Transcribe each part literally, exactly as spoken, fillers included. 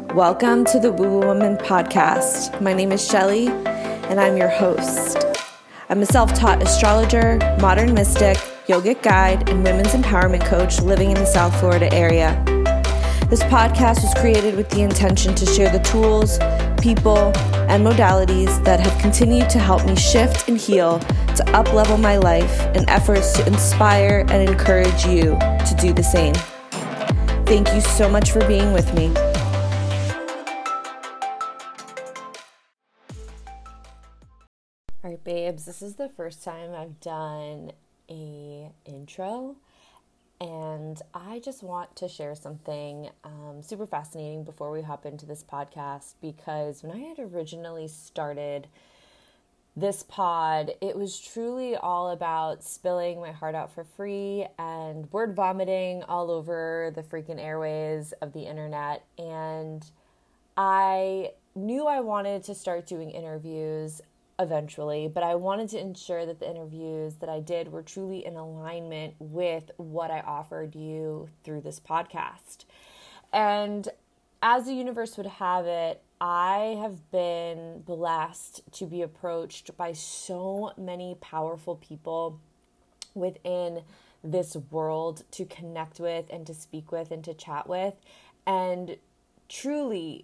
Welcome to the Woo Woo Woman podcast. My name is Shelly, and I'm your host. I'm a self-taught astrologer, modern mystic, yogic guide, and women's empowerment coach living in the South Florida area. This podcast was created with the intention to share the tools, people, and modalities that have continued to help me shift and heal to up-level my life in efforts to inspire and encourage you to do the same. Thank you so much for being with me. All right, babes, this is the first time I've done a intro, and I just want to share something um, super fascinating before we hop into this podcast, because when I had originally started this pod, it was truly all about spilling my heart out for free and word vomiting all over the freaking airways of the internet. And I knew I wanted to start doing interviews eventually, but I wanted to ensure that the interviews that I did were truly in alignment with what I offered you through this podcast. And as the universe would have it, I have been blessed to be approached by so many powerful people within this world to connect with and to speak with and to chat with. And truly,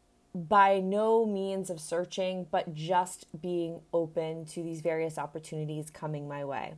by no means of searching, but just being open to these various opportunities coming my way.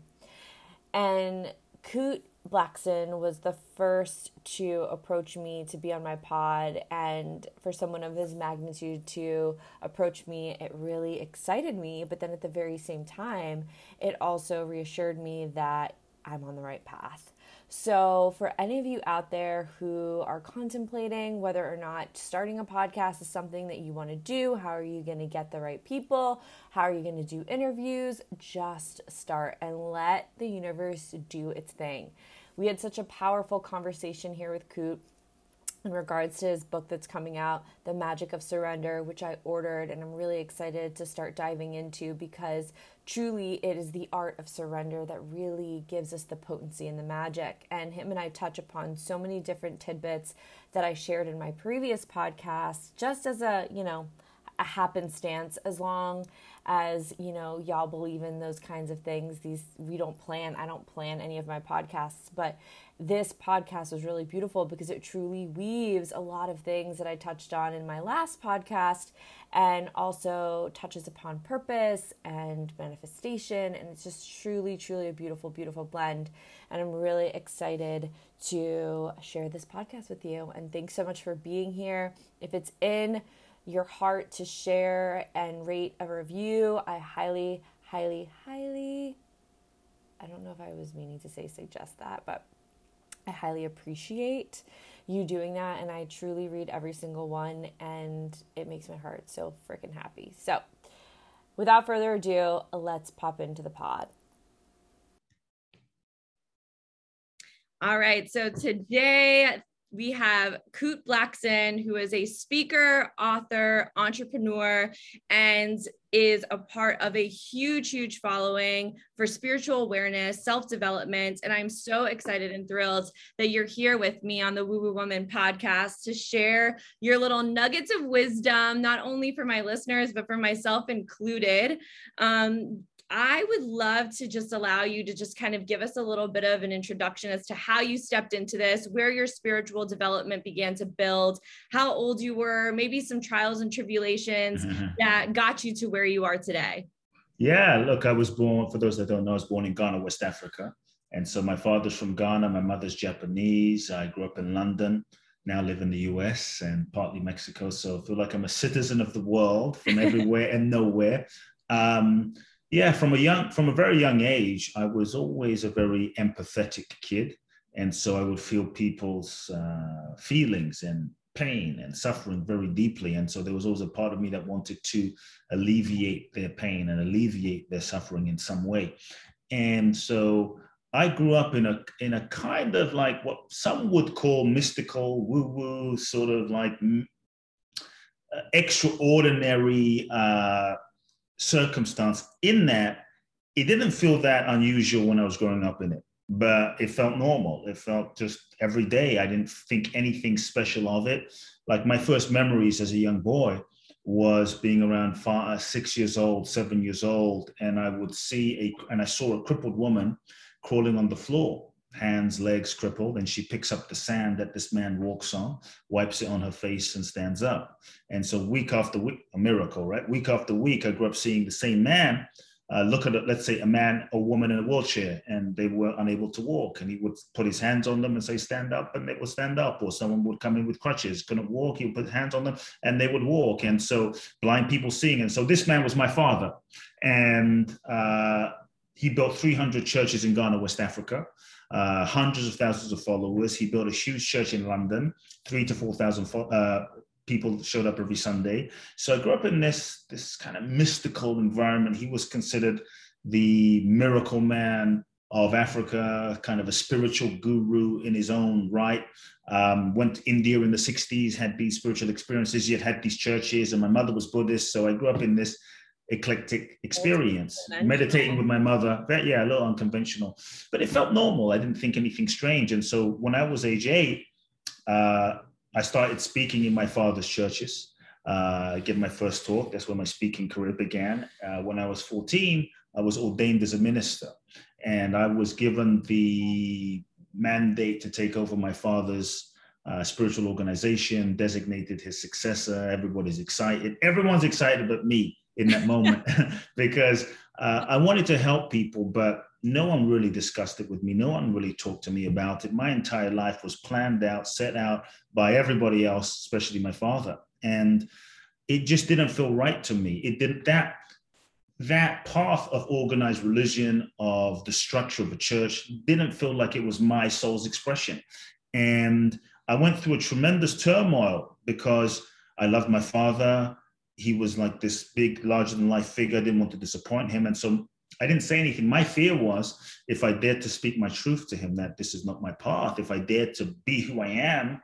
And Kute Blackson was the first to approach me to be on my pod, and for someone of his magnitude to approach me, it really excited me. But then at the very same time, it also reassured me that I'm on the right path. So for any of you out there who are contemplating whether or not starting a podcast is something that you want to do, how are you going to get the right people? How are you going to do interviews? Just start and let the universe do its thing. We had such a powerful conversation here with Kute in regards to his book that's coming out, The Magic of Surrender, which I ordered, and I'm really excited to start diving into, because truly it is the art of surrender that really gives us the potency and the magic. And him and I touch upon so many different tidbits that I shared in my previous podcast, just as a, you know, a happenstance, as long as, you know, y'all believe in those kinds of things. These, we don't plan, I don't plan any of my podcasts, but this podcast was really beautiful because it truly weaves a lot of things that I touched on in my last podcast, and also touches upon purpose and manifestation. And it's just truly, truly a beautiful, beautiful blend. And I'm really excited to share this podcast with you. And thanks so much for being here. If it's in your heart to share and rate a review, I highly, highly, highly, I don't know if I was meaning to say suggest that, but I highly appreciate you doing that. And I truly read every single one, and it makes my heart so freaking happy. So without further ado, let's pop into the pod. All right. So today we have Kute Blackson, who is a speaker, author, entrepreneur, and is a part of a huge, huge following for spiritual awareness, self-development. And I'm so excited and thrilled that you're here with me on the Woo Woo Woman podcast to share your little nuggets of wisdom, not only for my listeners, but for myself included. Um, I would love to just allow you to just kind of give us a little bit of an introduction as to how you stepped into this, where your spiritual development began to build, how old you were, maybe some trials and tribulations mm-hmm. that got you to where you are today. Yeah, look, I was born, for those that don't know, I was born in Ghana, West Africa. And so my father's from Ghana, my mother's Japanese. I grew up in London, now live in the U S and partly Mexico. So I feel like I'm a citizen of the world from everywhere and nowhere. Um, Yeah, from a young, from a very young age, I was always a very empathetic kid. And so I would feel people's uh, feelings and pain and suffering very deeply. And so there was always a part of me that wanted to alleviate their pain and alleviate their suffering in some way. And so I grew up in a in a kind of like what some would call mystical, woo-woo, sort of like uh, extraordinary uh circumstance, in that it didn't feel that unusual when I was growing up in it. but it felt normal. It felt just every day. I didn't think anything special of it. Like my first memories as a young boy was being around five, six years old, seven years old, and I would see a, and I saw a crippled woman crawling on the floor, hands, legs crippled, and she picks up the sand that this man walks on, wipes it on her face, and stands up. And so week after week, a miracle, right? Week after week, I grew up seeing the same man uh, look at, it, let's say, a man or woman in a wheelchair, and they were unable to walk, and he would put his hands on them and say, stand up, and they would stand up. Or someone would come in with crutches, couldn't walk, he would put hands on them, and they would walk. And so blind people seeing. And so this man was my father. And uh, he built three hundred churches in Ghana, West Africa. Uh, hundreds of thousands of followers. He built a huge church in London, three to four thousand uh, people showed up every Sunday. So I grew up in this, this kind of mystical environment. He was considered the miracle man of Africa, kind of a spiritual guru in his own right. Um, went to India in the sixties, had these spiritual experiences, yet had these churches, and my mother was Buddhist. So I grew up in this eclectic experience, meditating with my mother. Yeah, a little unconventional, but it felt normal. I didn't think anything strange. And so when I was age eight, uh, I started speaking in my father's churches. Uh, I gave my first talk. That's where my speaking career began. Uh, when I was fourteen, I was ordained as a minister, and I was given the mandate to take over my father's uh, spiritual organization, designated his successor. Everybody's excited. Everyone's excited but me in that moment because uh, I wanted to help people, but no one really discussed it with me. No one really talked to me about it. My entire life was planned out, set out by everybody else, especially my father. And it just didn't feel right to me. It didn't, that, that path of organized religion, of the structure of a church, didn't feel like it was my soul's expression. And I went through a tremendous turmoil because I loved my father. He was like this big, larger than life figure. I didn't want to disappoint him. And so I didn't say anything. My fear was if I dared to speak my truth to him, that this is not my path. If I dared to be who I am,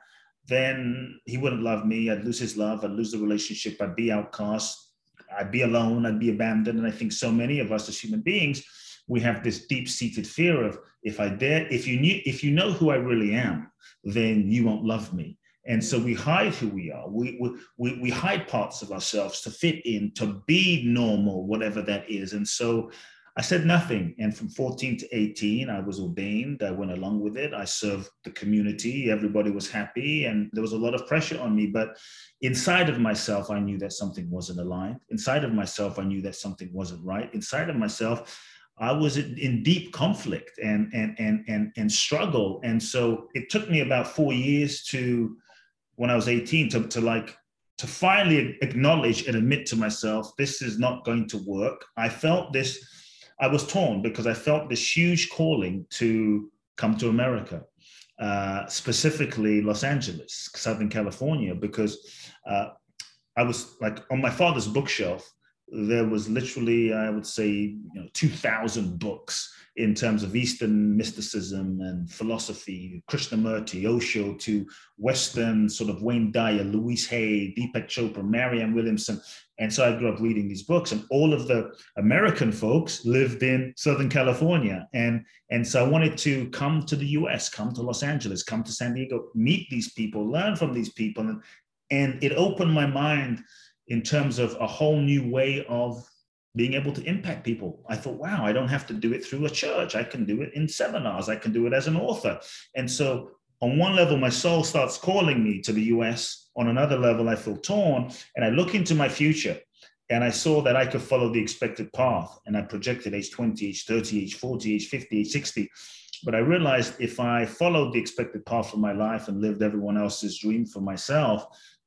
then he wouldn't love me. I'd lose his love. I'd lose the relationship. I'd be outcast. I'd be alone. I'd be abandoned. And I think so many of us as human beings, we have this deep-seated fear of if I dare, if you knew, if you know who I really am, then you won't love me. And so we hide who we are. We, we, we hide parts of ourselves to fit in, to be normal, whatever that is. And so I said nothing. And from fourteen to eighteen, I was ordained. I went along with it. I served the community. Everybody was happy. And there was a lot of pressure on me. But inside of myself, I knew that something wasn't aligned. Inside of myself, I knew that something wasn't right. Inside of myself, I was in deep conflict and, and, and, and, and struggle. And so it took me about four years to, when I was eighteen, to, to like, to finally acknowledge and admit to myself, this is not going to work. I felt this, I was torn because I felt this huge calling to come to America, uh, specifically Los Angeles, Southern California, because uh, I was like on my father's bookshelf, there was literally, I would say, you know, two thousand books in terms of Eastern mysticism and philosophy, Krishnamurti, Osho, to Western sort of Wayne Dyer, Louise Hay, Deepak Chopra, Marianne Williamson. And so I grew up reading these books, and all of the American folks lived in Southern California. And, and so I wanted to come to the U S, come to Los Angeles, come to San Diego, meet these people, learn from these people. And, and it opened my mind in terms of a whole new way of being able to impact people. I thought, wow, I don't have to do it through a church. I can do it in seminars. I can do it as an author. And so on one level, my soul starts calling me to the U S. On another level, I feel torn. And I look into my future, and I saw that I could follow the expected path. And I projected age twenty, age thirty, age forty, age fifty, age sixty. But I realized if I followed the expected path for my life and lived everyone else's dream for myself,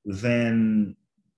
then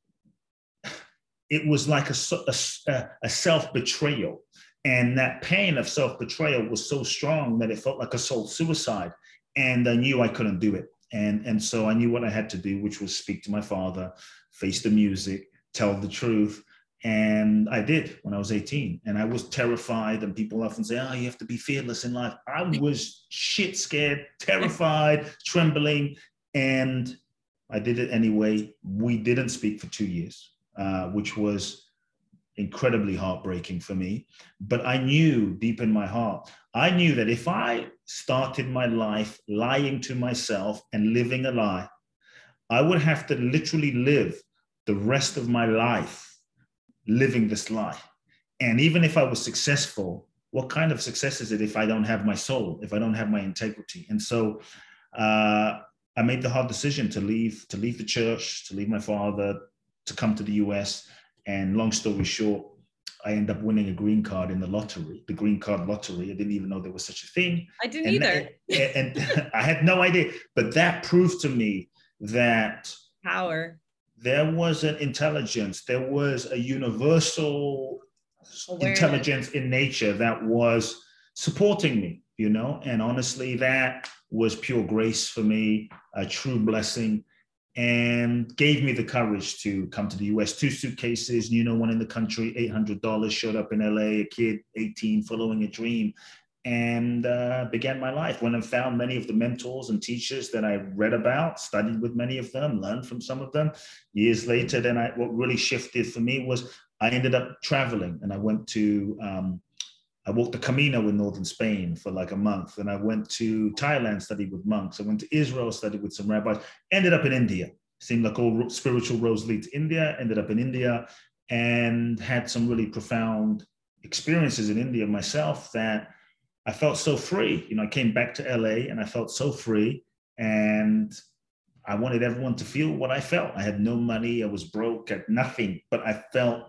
it was like a, a, a self-betrayal. And that pain of self-betrayal was so strong that it felt like a soul suicide. And I knew I couldn't do it. And, and so I knew what I had to do, which was speak to my father, face the music, tell the truth. And I did when I was eighteen. And I was terrified. And people often say, oh, you have to be fearless in life. I was shit scared, terrified, trembling. And I did it anyway. We didn't speak for two years. Uh, which was incredibly heartbreaking for me. But I knew deep in my heart, I knew that if I started my life lying to myself and living a lie, I would have to literally live the rest of my life living this lie. And even if I was successful, what kind of success is it if I don't have my soul, if I don't have my integrity? And so uh, I made the hard decision to leave, to leave the church, to leave my father, to come to the U S. And long story short, I ended up winning a green card in the lottery, the green card lottery. I didn't even know there was such a thing. I didn't and, either. and, and I had no idea. But that proved to me that power. There was an intelligence, there was a universal awareness, intelligence in nature that was supporting me, you know, and honestly, that was pure grace for me, a true blessing, and gave me the courage to come to the U S. Two suitcases, you know, one in the country, eight hundred dollars, showed up in L A, a kid, eighteen, following a dream, and uh, began my life. When I found many of the mentors and teachers that I read about, studied with many of them, learned from some of them, years later, then I, what really shifted for me was I ended up traveling, and I went to, um, I walked the Camino in northern Spain for like a month. And I went to Thailand, studied with monks. I went to Israel, studied with some rabbis, ended up in India. Seemed like all spiritual roads lead to India, ended up in India, and had some really profound experiences in India myself that I felt so free. You know, I came back to L A and I felt so free, and I wanted everyone to feel what I felt. I had no money, I was broke, I had nothing, but I felt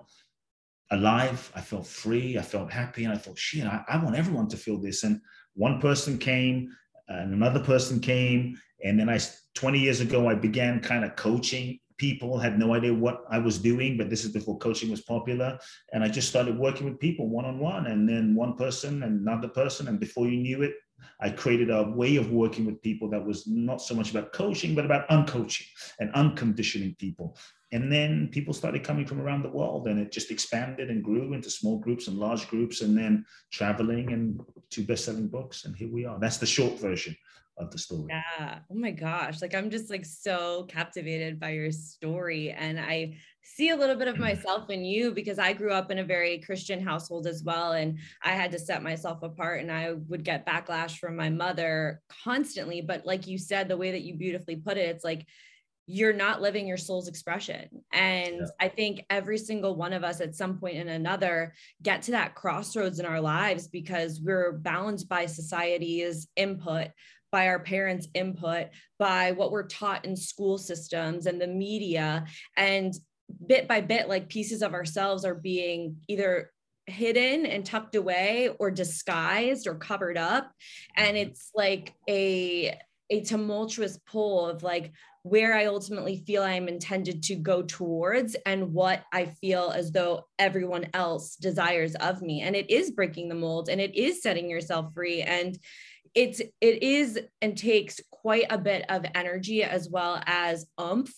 alive, I felt free, I felt happy, and I thought, shit, I, I want everyone to feel this. And one person came, and another person came, and then I, twenty years ago, I began kind of coaching people, had no idea what I was doing, but this is before coaching was popular. And I just started working with people one-on-one, and then one person and another person. And before you knew it, I created a way of working with people that was not so much about coaching, but about uncoaching and unconditioning people. And then people started coming from around the world, and it just expanded and grew into small groups and large groups, and then traveling and two best-selling books. And here we are. That's the short version of the story. Yeah. Oh my gosh. Like, I'm just like so captivated by your story. And I see a little bit of myself in you, because I grew up in a very Christian household as well. And I had to set myself apart, and I would get backlash from my mother constantly. But like you said, the way that you beautifully put it, it's like, you're not living your soul's expression. And yeah. I think every single one of us at some point and another get to that crossroads in our lives, because we're balanced by society's input, by our parents' input, by what we're taught in school systems and the media. And bit by bit, like pieces of ourselves are being either hidden and tucked away or disguised or covered up. And it's like a, a tumultuous pull of like where I ultimately feel I'm intended to go towards and what I feel as though everyone else desires of me. And it is breaking the mold, and it is setting yourself free. And it's, it is and takes quite a bit of energy, as well as oomph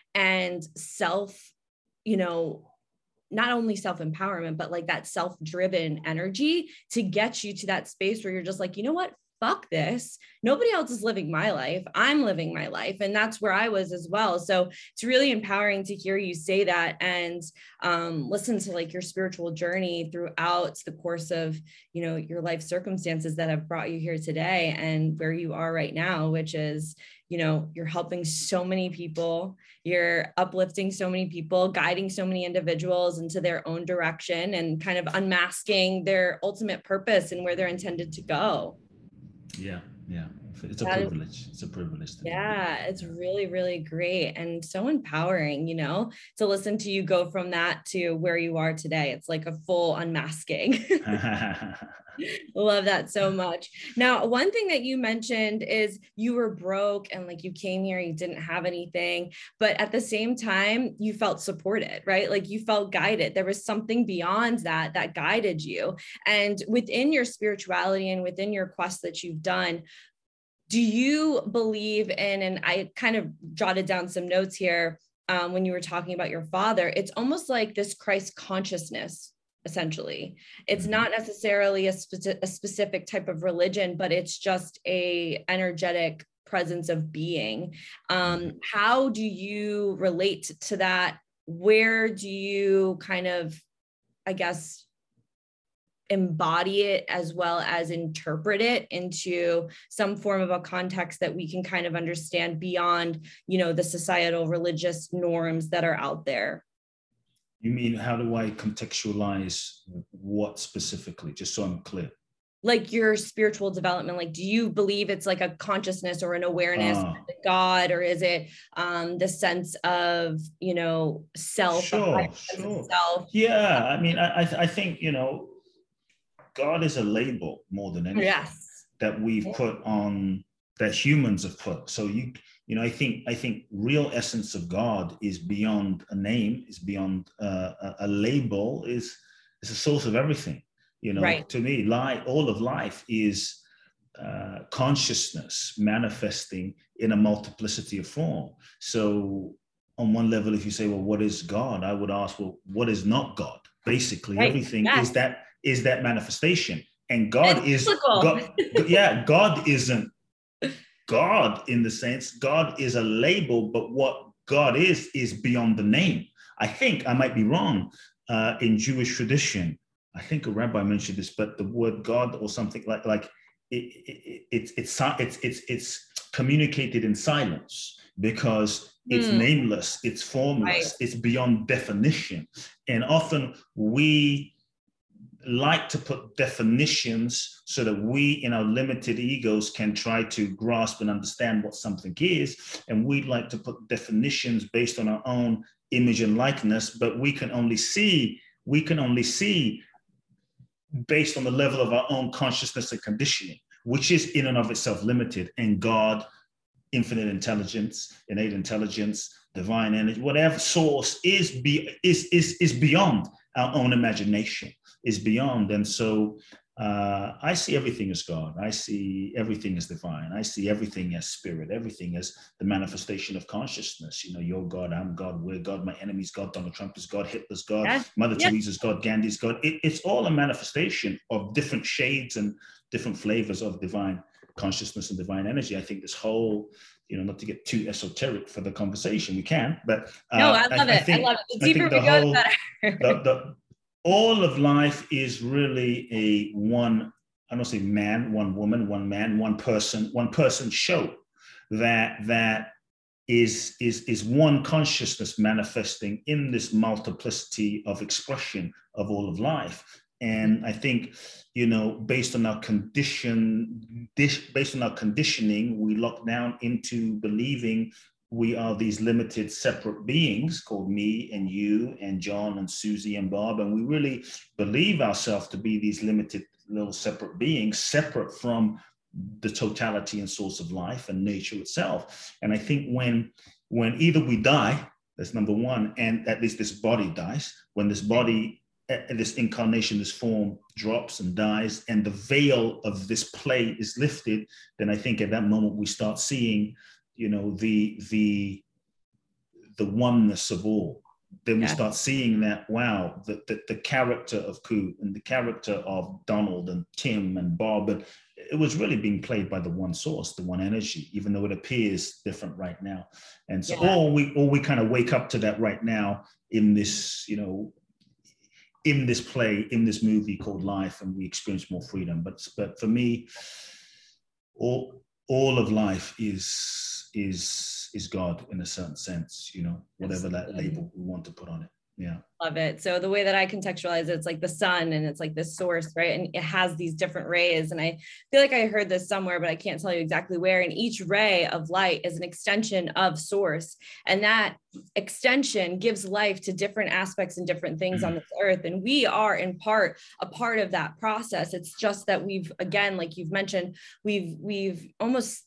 and self, you know, not only self-empowerment, but like that self-driven energy to get you to that space where you're just like, you know what? Fuck this. Nobody else is living my life. I'm living my life. And that's where I was as well. So it's really empowering to hear you say that, and um, listen to like your spiritual journey throughout the course of, you know, your life circumstances that have brought you here today and where you are right now, which is, you know, you're helping so many people, you're uplifting so many people, guiding so many individuals into their own direction, and kind of unmasking their ultimate purpose and where they're intended to go. Yeah, yeah. It's a That privilege. Is, it's a privilege. To yeah, it's really, really great and so empowering, you know, to listen to you go from that to where you are today. It's like a full unmasking. Love that so much. Now, one thing that you mentioned is you were broke and like you came here, you didn't have anything, but at the same time, you felt supported, right? Like you felt guided. There was something beyond that that guided you. And within your spirituality and within your quest that you've done, do you believe in, and I kind of jotted down some notes here um, when you were talking about your father, it's almost like this Christ consciousness. Essentially, it's not necessarily a, spe- a specific type of religion, but it's just a energetic presence of being. Um, how do you relate to that? Where do you kind of, I guess, embody it as well as interpret it into some form of a context that we can kind of understand beyond, you know, the societal religious norms that are out there. You mean, how do I contextualize what specifically, just so I'm clear? Like your spiritual development, like, do you believe it's like a consciousness or an awareness Uh, of God, or is it um, the sense of, you know, self, sure, sense of sure. self? Yeah, I mean, I, I think, you know, God is a label more than anything Yes. that we've put on, that humans have put. So you, you know, I think, I think real essence of God is beyond a name, is beyond uh, a, a label, is is a source of everything. You know, Right. to me, life, all of life is uh, consciousness manifesting in a multiplicity of form. So on one level, if you say, well, what is God? I would ask, well, what is not God? Basically, Right. everything Yes. is that is that manifestation. And God It's is biblical. God. Yeah, God isn't God in the sense, God is a label, but what God is is beyond the name. I think, I might be wrong, uh, in Jewish tradition, I think a rabbi mentioned this, but the word God or something like like it, it, it, it's it's it's it's it's communicated in silence because it's Hmm. nameless, it's formless, Right. it's beyond definition, and often we like to put definitions so that we in our limited egos can try to grasp and understand what something is, and we'd like to put definitions based on our own image and likeness, but we can only see we can only see based on the level of our own consciousness and conditioning, which is in and of itself limited. And God, infinite intelligence, innate intelligence, divine energy, whatever source is be is is is beyond our own imagination, is beyond. And so uh, I see everything as God. I see everything as divine. I see everything as spirit. Everything as the manifestation of consciousness. You know, you're God, I'm God, we're God, my enemy's God, Donald Trump is God, Hitler's God, Yeah. Mother Yeah. Teresa's God, Gandhi's God. It, it's all a manifestation of different shades and different flavors of divine consciousness and divine energy. I think this whole, you know, not to get too esoteric for the conversation, we can, but uh, No, I I, love I it. I think love it. The I deeper think we the go, the whole better. the, the all of life is really a one, I don't say man, one woman, one man, one person, one person show that that is is is one consciousness manifesting in this multiplicity of expression of all of life. And I think, you know, based on our condition, this, based on our conditioning, we lock down into believing we are these limited separate beings called me and you and John and Susie and Bob. And we really believe ourselves to be these limited little separate beings, separate from the totality and source of life and nature itself. And I think when, when either we die, that's number one, and at least this body dies, when this body, this incarnation, this form drops and dies, and the veil of this play is lifted, then I think at that moment we start seeing, you know, the the the oneness of all. Then we yeah. start seeing that, wow, the, the, the character of Koo and the character of Donald and Tim and Bob, and it was really being played by the one source, the one energy, even though it appears different right now. And so, yeah. or we or we kind of wake up to that right now in this, you know, in this play, in this movie called Life, and we experience more freedom. But but for me, all all of life is is is God in a certain sense, you know, whatever Absolutely. That label we want to put on it. Yeah. Love it. So the way that I contextualize it, it's like the sun and it's like this source, right? And it has these different rays. And I feel like I heard this somewhere, but I can't tell you exactly where. And each ray of light is an extension of source. And that extension gives life to different aspects and different things on this earth. And we are in part a part of that process. It's just that we've, again, like you've mentioned, we've, we've almost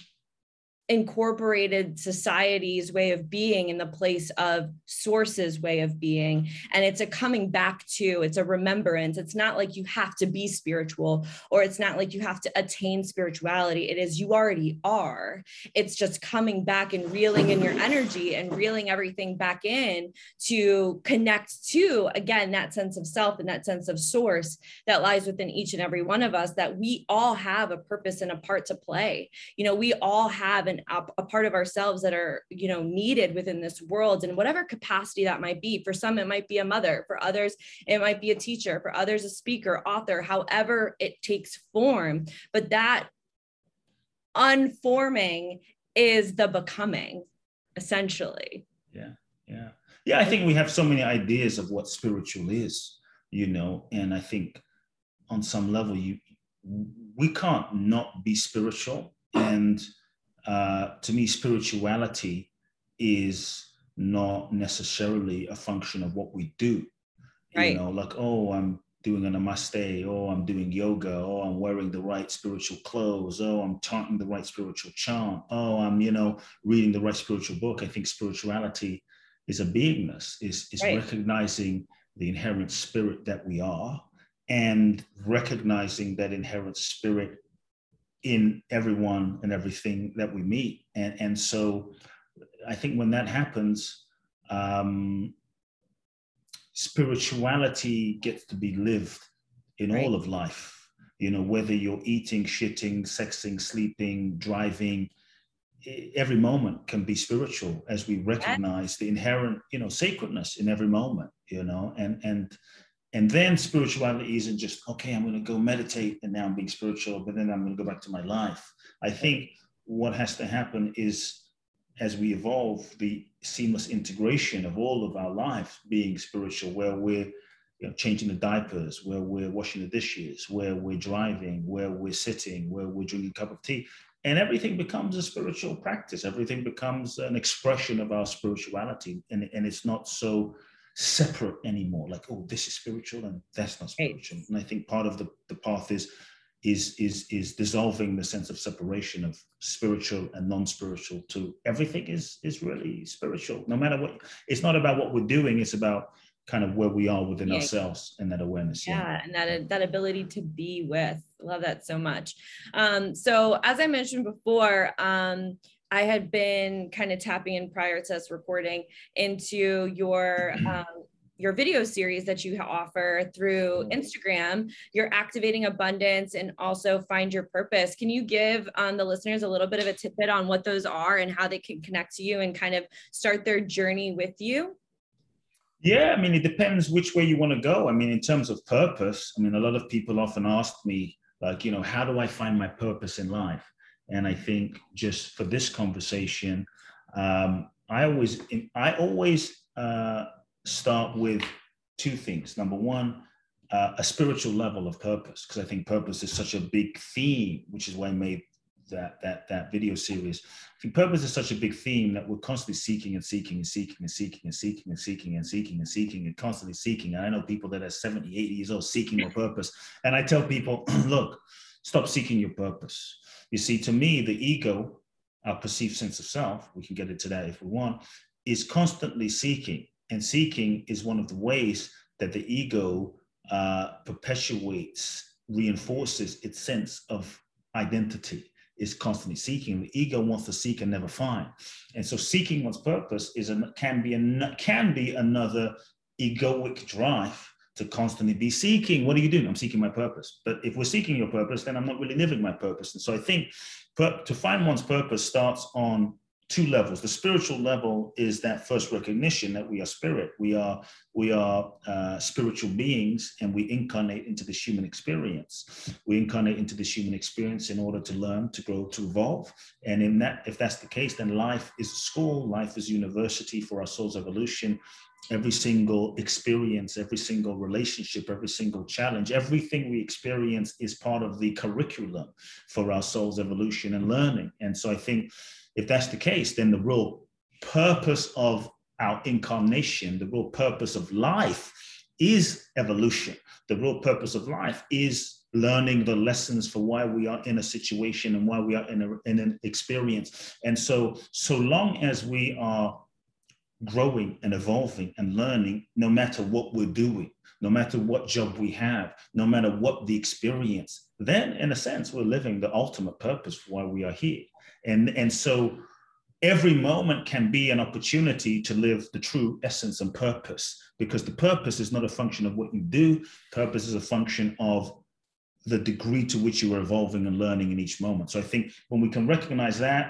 incorporated society's way of being in the place of source's way of being. And it's a coming back to, it's a remembrance. It's not like you have to be spiritual, or it's not like you have to attain spirituality. It is, you already are. It's just coming back and reeling in your energy and reeling everything back in to connect to, again, that sense of self and that sense of source that lies within each and every one of us, that we all have a purpose and a part to play. You know, we all have an and a, a part of ourselves that are, you know, needed within this world in whatever capacity that might be. For some, it might be a mother. For others, it might be a teacher. For others, a speaker, author, however it takes form. But that unforming is the becoming, essentially. Yeah, yeah. Yeah, I think we have so many ideas of what spiritual is, you know, and I think on some level, you we can't not be spiritual. And uh, to me, spirituality is not necessarily a function of what we do. Right. You know, like, oh, I'm doing a namaste, oh, I'm doing yoga, oh, I'm wearing the right spiritual clothes, oh, I'm chanting the right spiritual chant, oh, I'm, you know, reading the right spiritual book. I think spirituality is a beingness, is, is right. recognizing the inherent spirit that we are and recognizing that inherent spirit in everyone and everything that we meet. And, and so I think when that happens, um, spirituality gets to be lived in right. all of life, you know, whether you're eating, shitting, sexing, sleeping, driving, every moment can be spiritual as we recognize the inherent, you know, sacredness in every moment, you know, and, and, and then spirituality isn't just, okay, I'm going to go meditate and now I'm being spiritual, but then I'm going to go back to my life. I think what has to happen is, as we evolve, the seamless integration of all of our lives being spiritual, where we're, you know, changing the diapers, where we're washing the dishes, where we're driving, where we're sitting, where we're drinking a cup of tea. And everything becomes a spiritual practice. Everything becomes an expression of our spirituality. And, and it's not so separate anymore. Like, oh, this is spiritual and that's not spiritual. And I think part of the, the path is, is, is, is dissolving the sense of separation of spiritual and non-spiritual to everything is, is really spiritual. No matter what, it's not about what we're doing. It's about kind of where we are within yeah. ourselves and that awareness. Yeah, yeah. And that, that ability to be with. Love that so much. Um, so as I mentioned before, um, I had been kind of tapping in prior to us recording into your um, your video series that you offer through Instagram. You're activating abundance and also find your purpose. Can you give um, the listeners a little bit of a tidbit on what those are and how they can connect to you and kind of start their journey with you? Yeah, I mean, it depends which way you want to go. I mean, in terms of purpose, I mean, a lot of people often ask me, like, you know, how do I find my purpose in life? And I think just for this conversation, um, I always, I always uh, start with two things. Number one, uh, a spiritual level of purpose, because I think purpose is such a big theme, which is why I made that that that video series. I think purpose is such a big theme that we're constantly seeking and seeking and seeking and seeking and seeking and seeking and seeking and seeking and constantly seeking. And I know people that are seventy, eighty years old seeking their purpose. And I tell people, look, stop seeking your purpose. You see, to me, the ego, our perceived sense of self, we can get into that if we want, is constantly seeking. And seeking is one of the ways that the ego uh, perpetuates, reinforces its sense of identity. Is constantly seeking. The ego wants to seek and never find, and so seeking one's purpose is a, can be a, can be another egoic drive to constantly be seeking. What are you doing? I'm seeking my purpose. But if we're seeking your purpose, then I'm not really living my purpose. And so I think per, to find one's purpose starts on two levels. The spiritual level is that first recognition that we are spirit. We are we are uh, spiritual beings, and we incarnate into this human experience. We incarnate into this human experience in order to learn, to grow, to evolve. And in that, if that's the case, then life is a school, life is university for our soul's evolution. Every single experience, every single relationship, every single challenge, everything we experience is part of the curriculum for our soul's evolution and learning. And so I think if that's the case, then the real purpose of our incarnation, the real purpose of life is evolution. The real purpose of life is learning the lessons for why we are in a situation and why we are in, a, in an experience. And so, so long as we are growing and evolving and learning, no matter what we're doing, no matter what job we have, no matter what the experience, then in a sense, we're living the ultimate purpose for why we are here. And, and so every moment can be an opportunity to live the true essence and purpose, because the purpose is not a function of what you do. Purpose is a function of the degree to which you are evolving and learning in each moment. So I think when we can recognize that,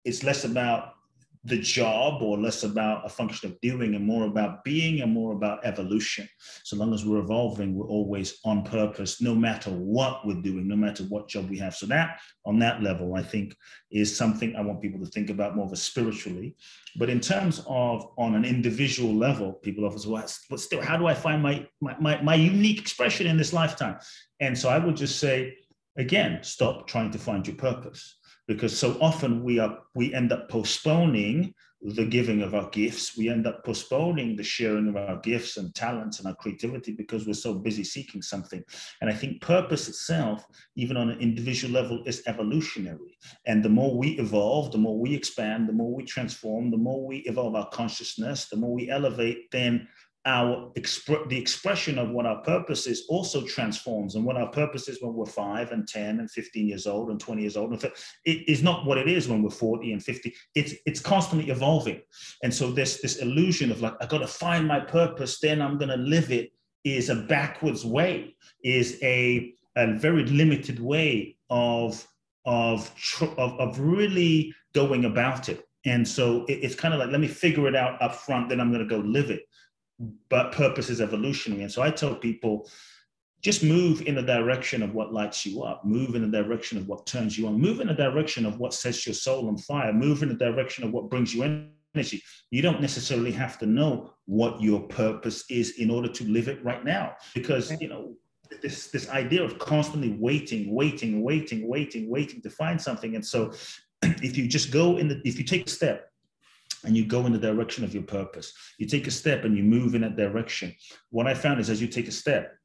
it's less about the job or less about a function of doing and more about being and more about evolution. So long as we're evolving, we're always on purpose, no matter what we're doing, no matter what job we have. So that, on that level, I think is something I want people to think about more of a spiritually. But in terms of on an individual level, people often say, well, but still, how do I find my, my, my, my unique expression in this lifetime? And so I would just say, again, stop trying to find your purpose. Because so often we are we end up postponing the giving of our gifts. We end up postponing the sharing of our gifts and talents and our creativity because we're so busy seeking something. And I think purpose itself, even on an individual level, is evolutionary. And the more we evolve, the more we expand, the more we transform, the more we evolve our consciousness, the more we elevate, then our exp- the expression of what our purpose is also transforms. And what our purpose is when we're five and ten and fifteen years old and twenty years old, it is not what it is when we're forty and fifty. It's it's constantly evolving. And so there's this illusion of like, I got to find my purpose, then I'm going to live it, is a backwards way, is a, a very limited way of, of, tr- of, of really going about it. And so it, it's kind of like, let me figure it out up front, then I'm going to go live it. But purpose is evolutionary. And so I tell people, just move in the direction of what lights you up, move in the direction of what turns you on, move in the direction of what sets your soul on fire, move in the direction of what brings you energy. You don't necessarily have to know what your purpose is in order to live it right now. Because, you know, this, this idea of constantly waiting, waiting, waiting, waiting, waiting to find something. And so if you just go in the, if you take a step, and you go in the direction of your purpose, you take a step and you move in that direction. What I found is as you take a step,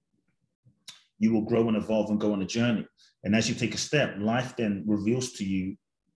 you will grow and evolve and go on a journey. And as you take a step, life then reveals to you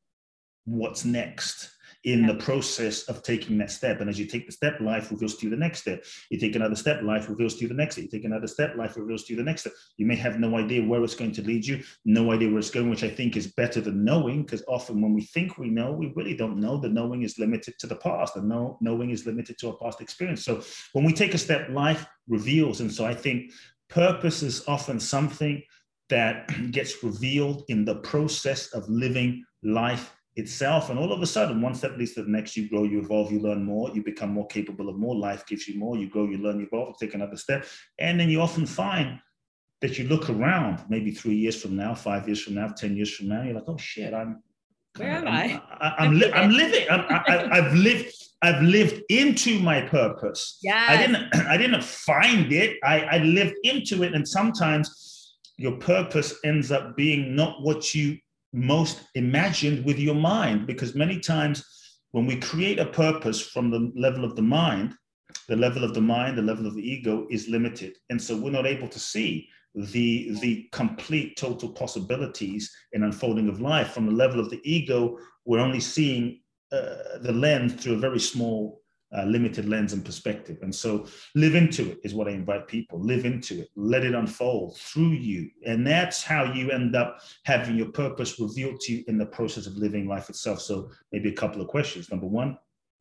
what's next in the process of taking that step. And as you take the step, life reveals to you the next step. You take another step, life reveals to you the next step. You take another step, life reveals to you the next step. You may have no idea where it's going to lead you, no idea where it's going, which I think is better than knowing, because often when we think we know, we really don't know. The knowing is limited to the past. The know, knowing is limited to our past experience. So when we take a step, life reveals. And so I think purpose is often something that gets revealed in the process of living life itself. And all of a sudden, one step leads to the next. You grow, you evolve, you learn more, you become more capable of more. Life gives you more. You grow, you learn, you evolve, you take another step. And then you often find that you look around maybe three years from now, five years from now, ten years from now, you're like, oh shit, I'm where am I'm, I? I, I'm, li- I'm living. I'm, I, I've lived. I've lived into my purpose. Yes. I didn't. I didn't find it. I, I lived into it. And sometimes your purpose ends up being not what you most imagined with your mind, because many times when we create a purpose from the level of the mind, the level of the mind, the level of the ego is limited. And so we're not able to see the, the complete total possibilities in unfolding of life. From the level of the ego, we're only seeing uh, the lens through a very small Uh, limited lens and perspective. And so live into it is what I invite people. Live into it. Let it unfold through you. And that's how you end up having your purpose revealed to you in the process of living life itself. So maybe a couple of questions. Number one,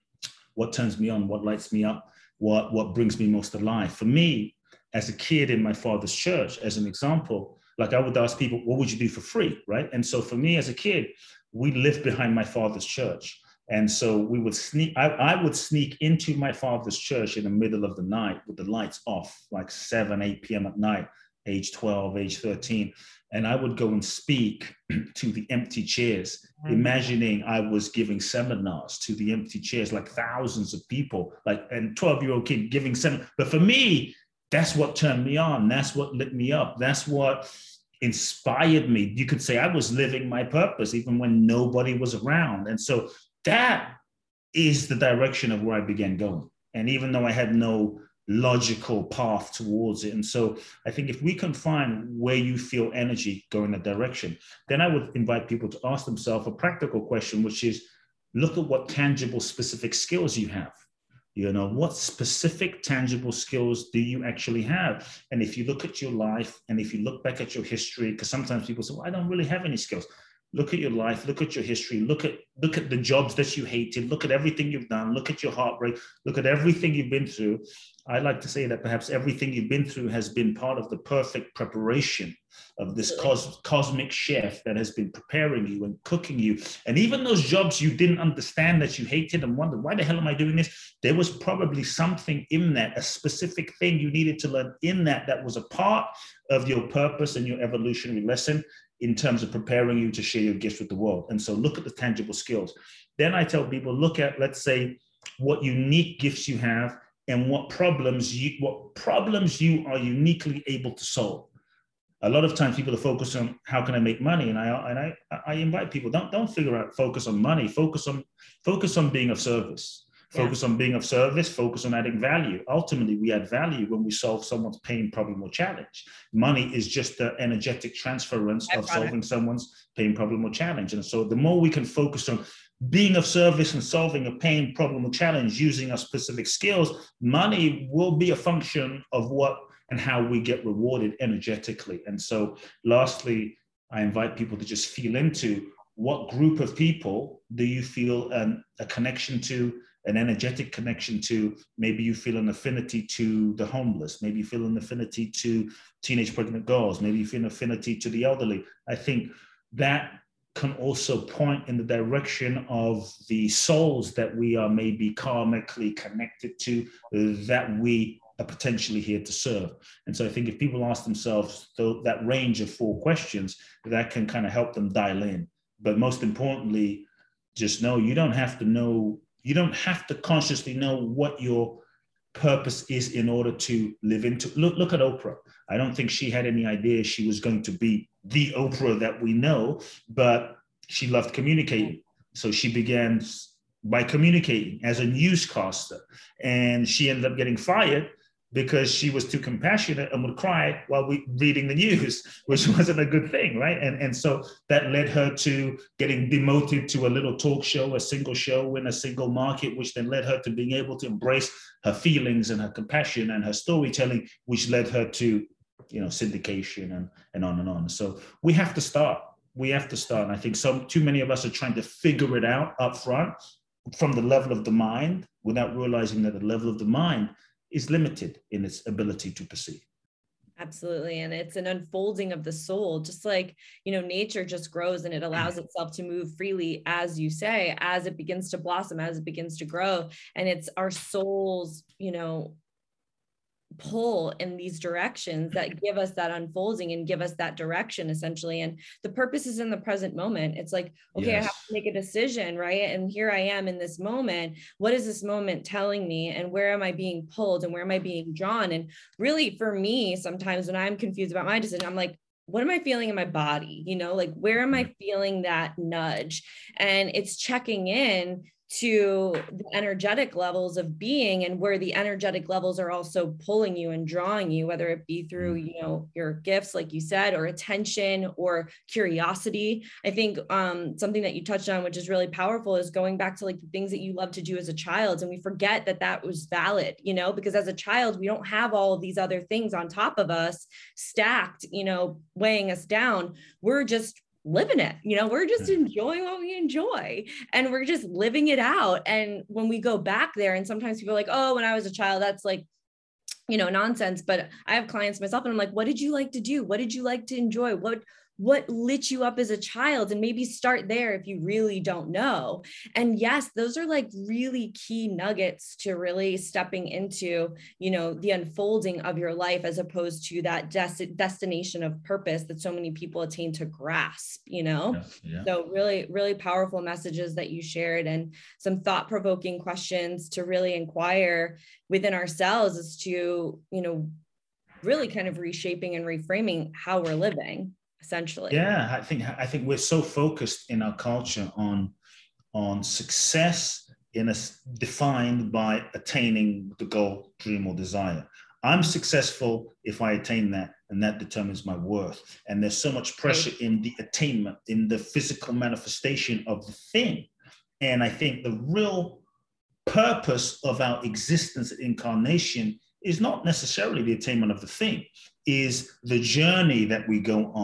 what turns me on? What lights me up? What, what brings me most alive? For me, as a kid in my father's church, as an example, like I would ask people, what would you do for free, right? And so for me as a kid, we lived behind my father's church. And so we would sneak, I, I would sneak into my father's church in the middle of the night with the lights off, like seven, eight p.m. at night, age twelve, age thirteen. And I would go and speak to the empty chairs, mm-hmm. imagining I was giving seminars to the empty chairs, like thousands of people, like a twelve-year-old kid giving seminars. But for me, that's what turned me on. That's what lit me up. That's what inspired me. You could say I was living my purpose even when nobody was around. And so that is the direction of where I began going. And even though I had no logical path towards it. And so I think if we can find where you feel energy going that direction, then I would invite people to ask themselves a practical question, which is look at what tangible, specific skills you have. You know, what specific, tangible skills do you actually have? And if you look at your life and if you look back at your history, because sometimes people say, well, I don't really have any skills. Look at your life, look at your history, look at look at the jobs that you hated, look at everything you've done, look at your heartbreak, look at everything you've been through. I like to say that perhaps everything you've been through has been part of the perfect preparation of this cos- cosmic chef that has been preparing you and cooking you. And even those jobs you didn't understand, that you hated and wondered, why the hell am I doing this? There was probably something in that, a specific thing you needed to learn in that, that was a part of your purpose and your evolutionary lesson in terms of preparing you to share your gifts with the world. And so look at the tangible skills. Then I tell people, look at, let's say, what unique gifts you have and what problems you what problems you are uniquely able to solve. A lot of times people are focused on how can I make money, and I and I I invite people, don't don't figure out focus on money, focus on focus on being of service. Focus yeah. on being of service, focus on adding value. Ultimately, we add value when we solve someone's pain, problem, or challenge. Money is just the energetic transference of solving someone's pain, problem, or challenge. And so the more we can focus on being of service and solving a pain, problem, or challenge using our specific skills, money will be a function of what and how we get rewarded energetically. And so lastly, I invite people to just feel into what group of people do you feel um, a connection to, an energetic connection to. Maybe you feel an affinity to the homeless. Maybe you feel an affinity to teenage pregnant girls. Maybe you feel an affinity to the elderly. I think that can also point in the direction of the souls that we are maybe karmically connected to, that we are potentially here to serve. And so I think if people ask themselves that range of four questions, that can kind of help them dial in. But most importantly, just know you don't have to know You don't have to consciously know what your purpose is in order to live into. Look, look at Oprah. I don't think she had any idea she was going to be the Oprah that we know, but she loved communicating. So she began by communicating as a newscaster, and she ended up getting fired because she was too compassionate and would cry while we reading the news, which wasn't a good thing, right? And, and so that led her to getting demoted to a little talk show, a single show in a single market, which then led her to being able to embrace her feelings and her compassion and her storytelling, which led her to, you know, syndication and, and on and on. So we have to start. We have to start. And I think so too many of us are trying to figure it out up front from the level of the mind without realizing that the level of the mind is limited in its ability to perceive. Absolutely. And it's an unfolding of the soul, just like, you know, nature just grows and it allows itself to move freely, as you say, as it begins to blossom, as it begins to grow. And it's our soul's, you know, pull in these directions that give us that unfolding and give us that direction, essentially. And the purpose is in the present moment. It's like, okay, yes. I have to make a decision, right? And here I am in this moment. What is this moment telling me? And where am I being pulled? And where am I being drawn? And really, for me, sometimes when I'm confused about my decision, I'm like, what am I feeling in my body? You know, like, where am I feeling that nudge? And it's checking in to the energetic levels of being, and where the energetic levels are also pulling you and drawing you, whether it be through, you know, your gifts, like you said, or attention or curiosity. I think um, something that you touched on, which is really powerful, is going back to like the things that you love to do as a child. And we forget that that was valid, you know, because as a child, we don't have all of these other things on top of us stacked, you know, weighing us down. We're just living it, you know, we're just enjoying what we enjoy and we're just living it out. And when we go back there, and sometimes people are like, oh, when I was a child, that's like, you know, nonsense. But I have clients myself and I'm like, what did you like to do? What did you like to enjoy? What What lit you up as a child? And maybe start there if you really don't know. And yes, those are like really key nuggets to really stepping into, you know, the unfolding of your life, as opposed to that des- destination of purpose that so many people attain to grasp, you know? Yeah, yeah. So really, really powerful messages that you shared, and some thought-provoking questions to really inquire within ourselves as to, you know, really kind of reshaping and reframing how we're living. Essentially. Yeah, I think I think we're so focused in our culture on on success in a, defined by attaining the goal, dream, or desire. I'm successful if I attain that, and that determines my worth. And there's so much pressure right. in the attainment, in the physical manifestation of the thing. And I think the real purpose of our existence, incarnation, is not necessarily the attainment of the thing, is the journey that we go on.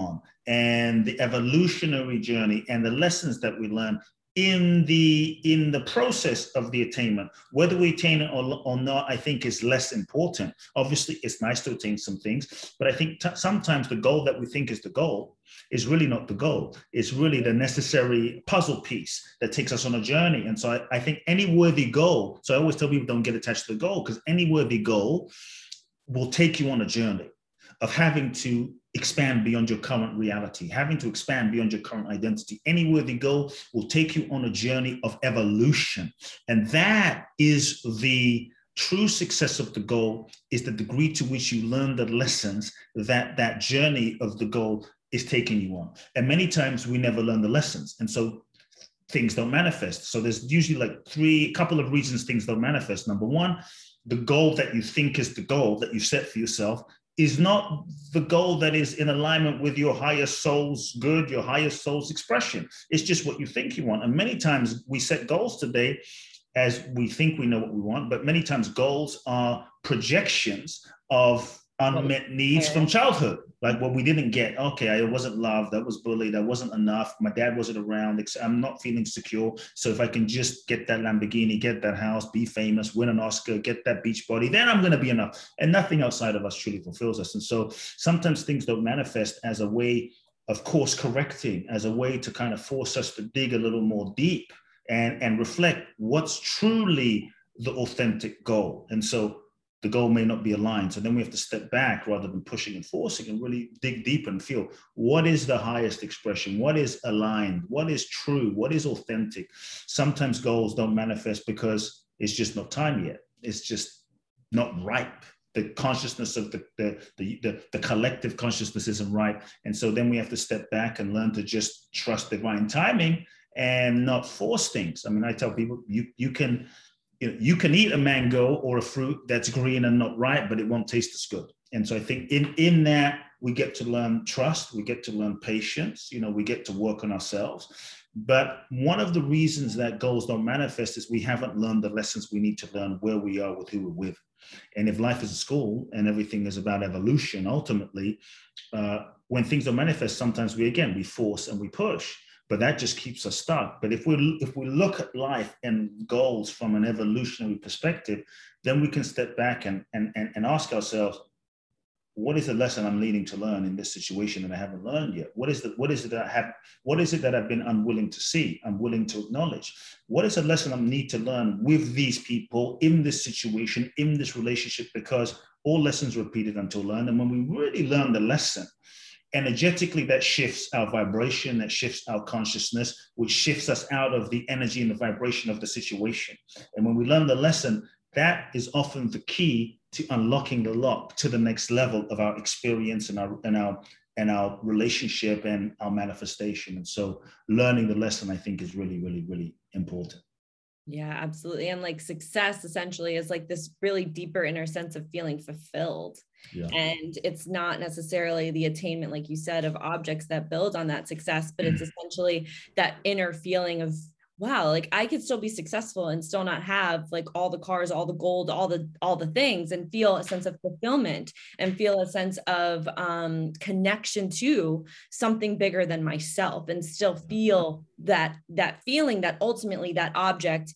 and the evolutionary journey and the lessons that we learn in the in the process of the attainment. Whether we attain it or, or not, I think is less important. Obviously, it's nice to attain some things, but I think t- sometimes the goal that we think is the goal is really not the goal. It's really the necessary puzzle piece that takes us on a journey. And so I, I think any worthy goal, so I always tell people don't get attached to the goal, because any worthy goal will take you on a journey of having to expand beyond your current reality, having to expand beyond your current identity. Any worthy goal will take you on a journey of evolution. And that is the true success of the goal, is the degree to which you learn the lessons that that journey of the goal is taking you on. And many times we never learn the lessons. And so things don't manifest. So there's usually like three, couple of reasons things don't manifest. Number one, the goal that you think is the goal that you set for yourself is not the goal that is in alignment with your higher soul's good, your higher soul's expression. It's just what you think you want. And many times we set goals today as we think we know what we want, but many times goals are projections of unmet needs from childhood. Like what we didn't get. Okay, I wasn't loved, I was bullied, I wasn't enough, my dad wasn't around, I'm not feeling secure. So if I can just get that Lamborghini, get that house, be famous, win an Oscar, get that beach body, then I'm gonna be enough. And nothing outside of us truly fulfills us. And so sometimes things don't manifest as a way of course correcting, as a way to kind of force us to dig a little more deep and, and reflect what's truly the authentic goal. And so the goal may not be aligned. So then we have to step back rather than pushing and forcing and really dig deep and feel what is the highest expression? What is aligned? What is true? What is authentic? Sometimes goals don't manifest because it's just not time yet. It's just not ripe. The consciousness of the, the, the, the, the collective consciousness isn't right. And so then we have to step back and learn to just trust divine timing and not force things. I mean, I tell people, you, you can, You, know, you can eat a mango or a fruit that's green and not ripe, but it won't taste as good. And so I think in, in that, we get to learn trust, we get to learn patience, you know, we get to work on ourselves. But one of the reasons that goals don't manifest is we haven't learned the lessons we need to learn where we are with who we're with. And if life is a school and everything is about evolution, ultimately, uh, when things don't manifest, sometimes we, again, we force and we push. But that just keeps us stuck. But if we if we look at life and goals from an evolutionary perspective, then we can step back and and and, and ask ourselves, what is the lesson I'm needing to learn in this situation that I haven't learned yet? What is the what is it that I have? What is it that I've been unwilling to see? I'm willing to acknowledge. What is a lesson I need to learn with these people in this situation, in this relationship? Because all lessons are repeated until learned. And when we really learn the lesson, energetically, that shifts our vibration, that shifts our consciousness, which shifts us out of the energy and the vibration of the situation. And when we learn the lesson, that is often the key to unlocking the lock to the next level of our experience and our and our and our relationship and our manifestation. And so learning the lesson, I think, is really, really, really important. Yeah, absolutely. And like success essentially is like this really deeper inner sense of feeling fulfilled. Yeah. And it's not necessarily the attainment, like you said, of objects that build on that success, but it's essentially that inner feeling of, wow, like I could still be successful and still not have like all the cars, all the gold, all the, all the things, and feel a sense of fulfillment and feel a sense of um, connection to something bigger than myself, and still feel that, that feeling that ultimately that object,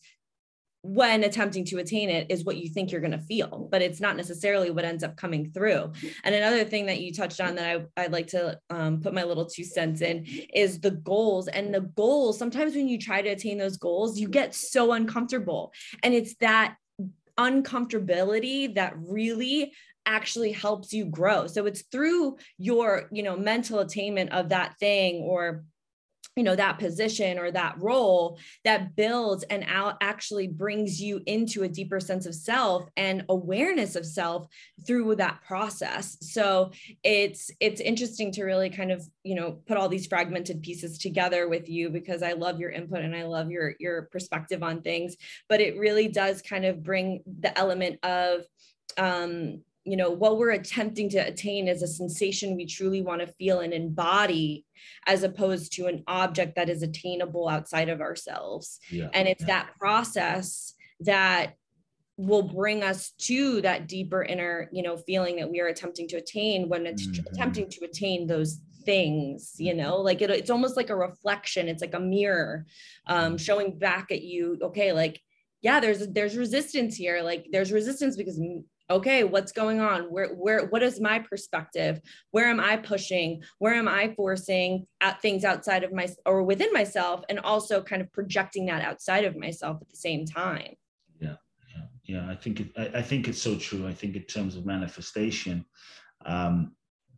when attempting to attain it, is what you think you're going to feel, but it's not necessarily what ends up coming through. And another thing that you touched on that I, I'd like to um, put my little two cents in is the goals. And the goals, sometimes when you try to attain those goals, you get so uncomfortable. And it's that uncomfortability that really actually helps you grow. So it's through your, you know, mental attainment of that thing, or you know, that position or that role, that builds and out actually brings you into a deeper sense of self and awareness of self through that process. So it's, it's interesting to really kind of, you know, put all these fragmented pieces together with you, because I love your input and I love your, your perspective on things, but it really does kind of bring the element of, um, you know, what we're attempting to attain is a sensation we truly want to feel and embody, as opposed to an object that is attainable outside of ourselves. Yeah, and it's yeah. that process that will bring us to that deeper inner, you know, feeling that we are attempting to attain when it's mm-hmm. attempting to attain those things, you know, like it, it's almost like a reflection. It's like a mirror um, showing back at you. Okay, like, yeah, there's there's resistance here. Like there's resistance because, okay, what's going on? Where, where, what is my perspective? Where am I pushing? Where am I forcing at things outside of my or within myself, and also kind of projecting that outside of myself at the same time? Yeah, yeah, yeah. I think it, I, I think it's so true. I think in terms of manifestation, um,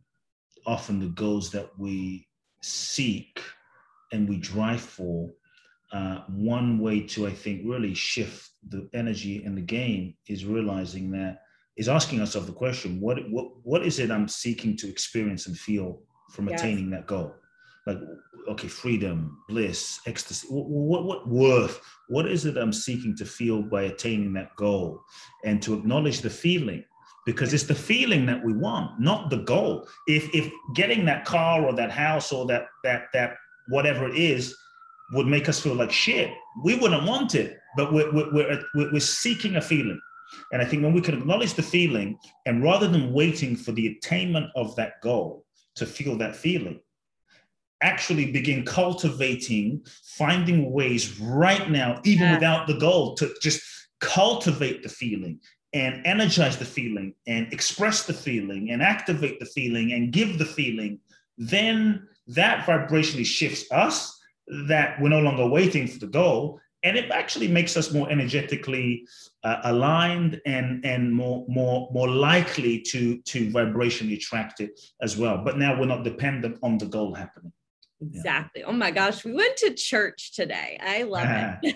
often the goals that we seek and we drive for, uh, one way to, I think, really shift the energy in the game is realizing that, is asking ourselves the question, what, what, what is it I'm seeking to experience and feel from Yes. attaining that goal? Like, okay, freedom, bliss, ecstasy, what, what, what worth, what is it I'm seeking to feel by attaining that goal? And to acknowledge the feeling, because it's the feeling that we want, not the goal. If, if getting that car or that house or that, that, that whatever it is would make us feel like shit, we wouldn't want it, but we're, we're, we're, we're seeking a feeling. And I think when we can acknowledge the feeling, and rather than waiting for the attainment of that goal to feel that feeling, actually begin cultivating, finding ways right now, even Yes. without the goal, to just cultivate the feeling and energize the feeling and express the feeling and activate the feeling and give the feeling, then that vibrationally shifts us, that we're no longer waiting for the goal. And it actually makes us more energetically uh, aligned and, and more, more, more likely to, to vibrationally attract it as well. But now we're not dependent on the goal happening. Exactly. Yeah. Oh my gosh. We went to church today. I love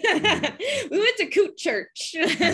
it. We went to Coot Church.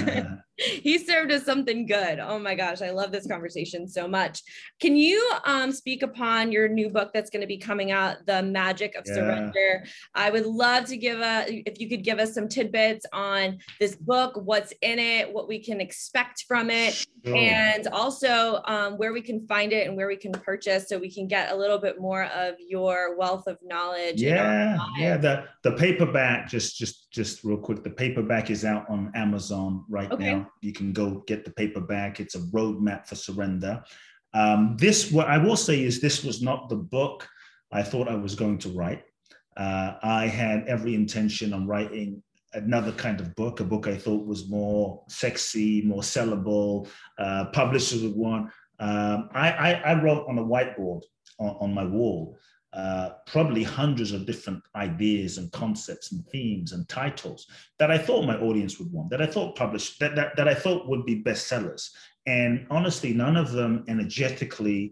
He served us something good. Oh my gosh. I love this conversation so much. Can you um, speak upon your new book that's going to be coming out, The Magic of yeah. Surrender? I would love to give a, if you could give us some tidbits on this book, what's in it, what we can expect from it, sure. and also um, where we can find it and where we can purchase, so we can get a little bit more of your wealth of knowledge. Yeah, yeah. The the paperback, just just just real quick, the paperback is out on Amazon right okay. now. You can go get the paperback. It's a roadmap for surrender. Um, this, what I will say is, this was not the book I thought I was going to write. Uh, I had every intention on writing another kind of book, a book I thought was more sexy, more sellable, uh, publishers would want. Um, I, I, I wrote on a whiteboard on, on my wall, Uh, probably hundreds of different ideas and concepts and themes and titles that I thought my audience would want, that I thought published, that, that, that I thought would be bestsellers. And honestly, none of them energetically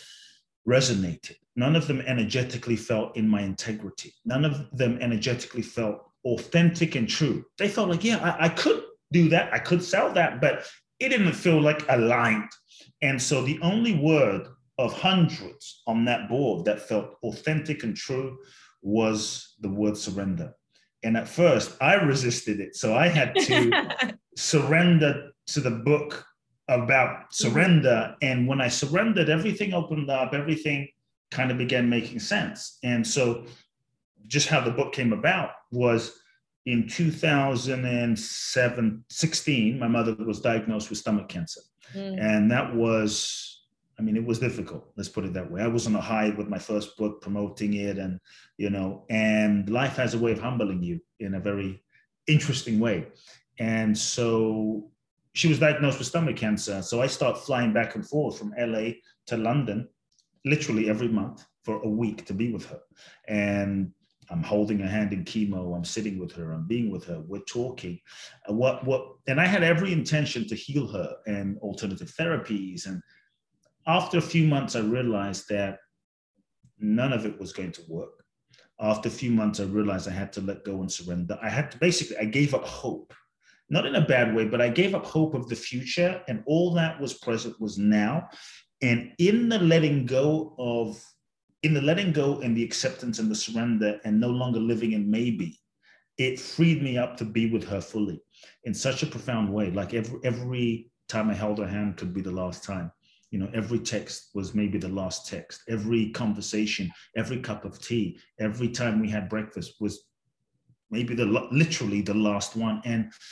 resonated. None of them energetically felt in my integrity. None of them energetically felt authentic and true. They felt like, yeah, I, I could do that. I could sell that, but it didn't feel like aligned. And so the only word of hundreds on that board that felt authentic and true was the word surrender. And at first I resisted it. So I had to surrender to the book about surrender. And when I surrendered, everything opened up, everything kind of began making sense. And so just how the book came about was in two thousand seven, sixteen, my mother was diagnosed with stomach cancer. Mm. And that was, I mean, it was difficult. Let's put it that way. I was on a high with my first book, promoting it, and, you know, and life has a way of humbling you in a very interesting way. And so she was diagnosed with stomach cancer. So I start flying back and forth from L A to London, literally every month for a week to be with her. And I'm holding her hand in chemo. I'm sitting with her. I'm being with her. We're talking. Uh, what, what, and I had every intention to heal her and alternative therapies. And after a few months, I realized that none of it was going to work. After a few months, I realized I had to let go and surrender. I had to basically, I gave up hope, not in a bad way, but I gave up hope of the future, and all that was present was now. And in the letting go of, in the letting go and the acceptance and the surrender and no longer living in maybe, it freed me up to be with her fully in such a profound way. Like every, every time I held her hand could be the last time. You know, every text was maybe the last text. Every conversation, every cup of tea, every time we had breakfast was maybe the literally the last one. And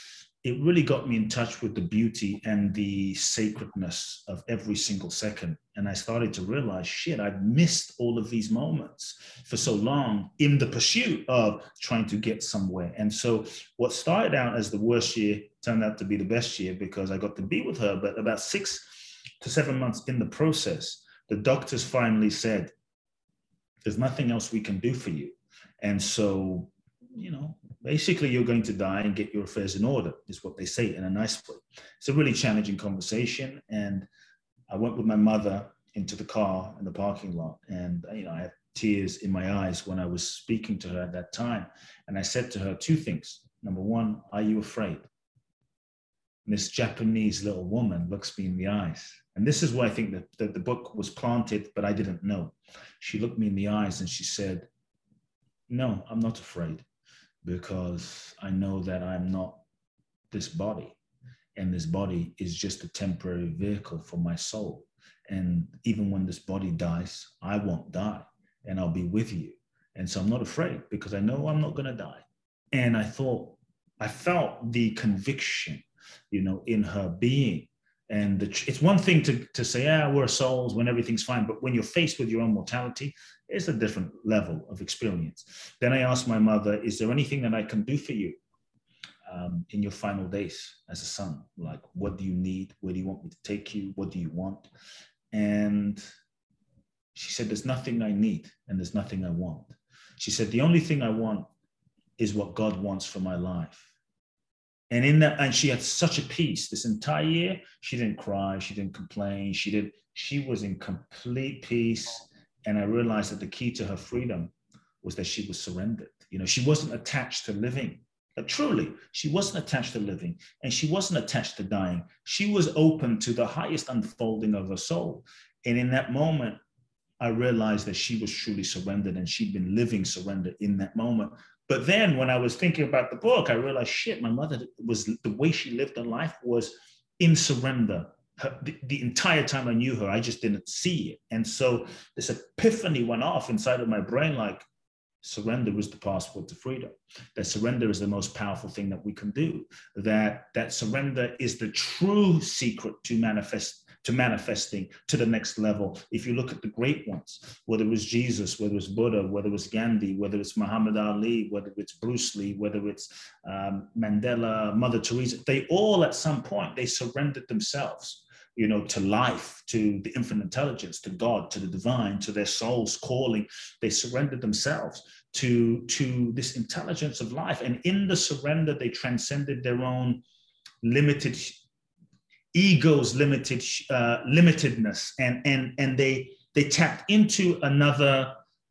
it really got me in touch with the beauty and the sacredness of every single second. And I started to realize, shit, I've missed all of these moments for so long in the pursuit of trying to get somewhere. And so what started out as the worst year turned out to be the best year, because I got to be with her. But about six to seven months in the process, the doctors finally said, there's nothing else we can do for you. And so, you know, basically you're going to die and get your affairs in order, is what they say in a nice way. It's a really challenging conversation. And I went with my mother into the car in the parking lot, and, you know, I had tears in my eyes when I was speaking to her at that time. And I said to her two things. Number one, are you afraid? And this Japanese little woman looks me in the eyes. And this is where I think that, that the book was planted, but I didn't know. She looked me in the eyes and she said, no, I'm not afraid, because I know that I'm not this body, and this body is just a temporary vehicle for my soul. And even when this body dies, I won't die, and I'll be with you. And so I'm not afraid, because I know I'm not going to die. And I thought, I felt the conviction, you know, in her being. And the, it's one thing to, to say, ah, we're souls when everything's fine. But when you're faced with your own mortality, it's a different level of experience. Then I asked my mother, is there anything that I can do for you um, in your final days as a son? Like, what do you need? Where do you want me to take you? What do you want? And she said, there's nothing I need and there's nothing I want. She said, the only thing I want is what God wants for my life. And in that, and she had such a peace this entire year. She didn't cry, she didn't complain, she did, she was in complete peace. And I realized that the key to her freedom was that she was surrendered. You know, she wasn't attached to living. But truly, she wasn't attached to living, and she wasn't attached to dying. She was open to the highest unfolding of her soul. And in that moment, I realized that she was truly surrendered, and she'd been living surrender in that moment. But then when I was thinking about the book, I realized, shit, my mother was, the way she lived her life was in surrender. Her, the, the entire time I knew her, I just didn't see it. And so this epiphany went off inside of my brain, like, surrender is the passport to freedom. That surrender is the most powerful thing that we can do. That, that surrender is the true secret to manifest to manifesting to the next level. If you look at the great ones, whether it was Jesus, whether it's Buddha, whether it's Gandhi, whether it's Muhammad Ali, whether it's Bruce Lee, whether it's um, Mandela, Mother Teresa, they all at some point, they surrendered themselves, you know, to life, to the infinite intelligence, to God, to the divine, to their soul's calling. They surrendered themselves to, to this intelligence of life. And in the surrender, they transcended their own limited ego's limited uh, limitedness, and and and they they tapped into another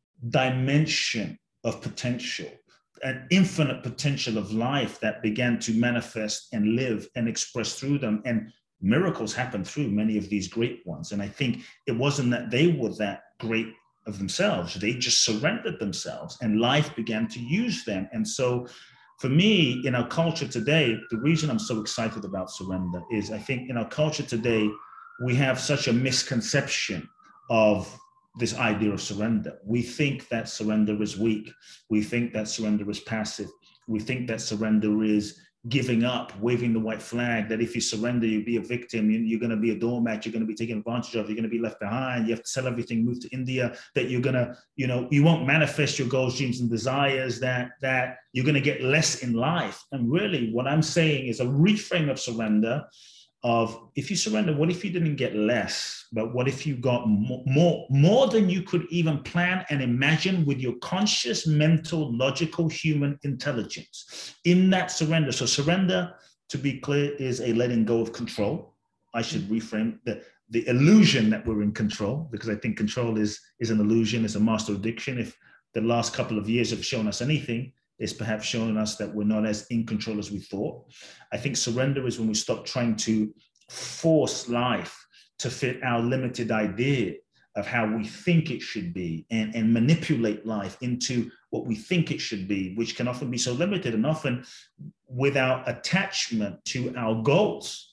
dimension of potential, an infinite potential of life that began to manifest and live and express through them. And miracles happened through many of these great ones. And I think it wasn't that they were that great of themselves; they just surrendered themselves, and life began to use them. And so, for me, in our culture today, the reason I'm so excited about surrender is I think in our culture today, we have such a misconception of this idea of surrender. We think that surrender is weak. We think that surrender is passive. We think that surrender is giving up, waving the white flag, that if you surrender, you'll be a victim, you're going to be a doormat, you're going to be taken advantage of, you're going to be left behind, you have to sell everything, move to India, that you're going to, you know, you won't manifest your goals, dreams, and desires, that, that you're going to get less in life. And really what I'm saying is a reframe of surrender of, if you surrender, what if you didn't get less, but what if you got more, more, more than you could even plan and imagine with your conscious, mental, logical, human intelligence in that surrender. So surrender, to be clear, is a letting go of control. I should reframe the, the illusion that we're in control, because I think control is, is an illusion, it's a master addiction. If the last couple of years have shown us anything, it's perhaps showing us that we're not as in control as we thought. I think surrender is when we stop trying to force life to fit our limited idea of how we think it should be, and, and manipulate life into what we think it should be, which can often be so limited, and often without attachment to our goals.